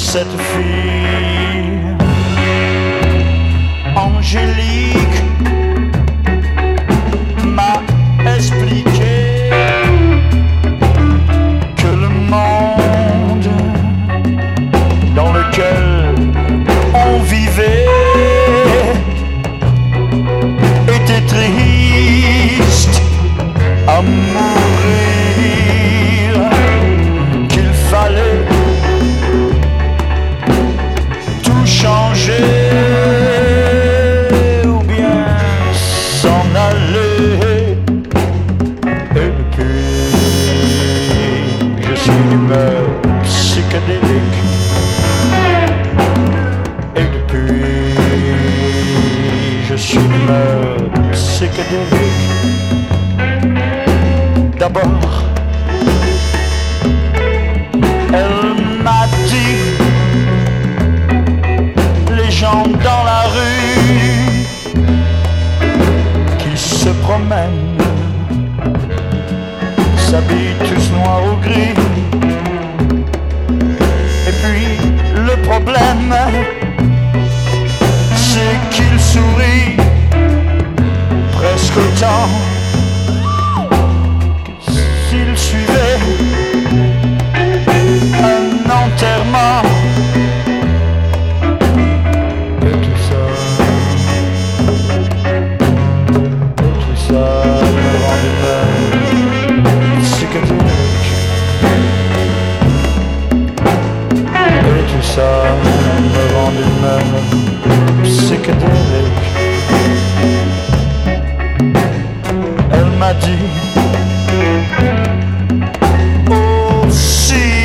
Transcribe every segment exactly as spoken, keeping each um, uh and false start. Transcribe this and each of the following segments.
cette fille angélique m'a expliqué que le monde dans lequel on vivait était triste à mourir, qu'il fallait tout changer ou bien s'en aller. Et depuis, je suis d'humeur psychédélique. Et depuis, je suis d'humeur psychédélique. D'abord, elle m'a dit: les gens dans la rue qui se promènent s'habillent tous noir ou gris. Et puis le problème, c'est qu'ils sourient presque autant que s'ils suivaient un enterrement. Et tout ça, et tout ça me rendait même psychédélique. Et tout ça me rendait même psychédélique. Elle m'a dit aussi: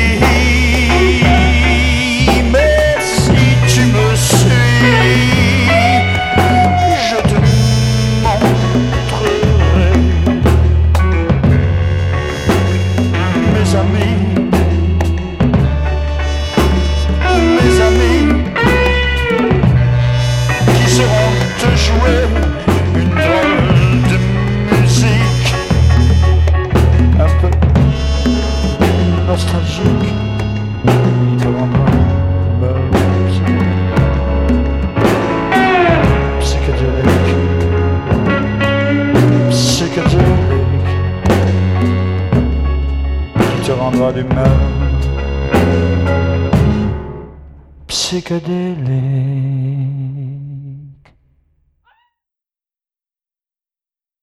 mais si tu me suis, je te montrerai mes amis, mes amis qui sauront te jouer une drôle de musique un peu nostalgique qui te rendra psychédélique, psychédélique, qui te rendra d'humeur psychédélique.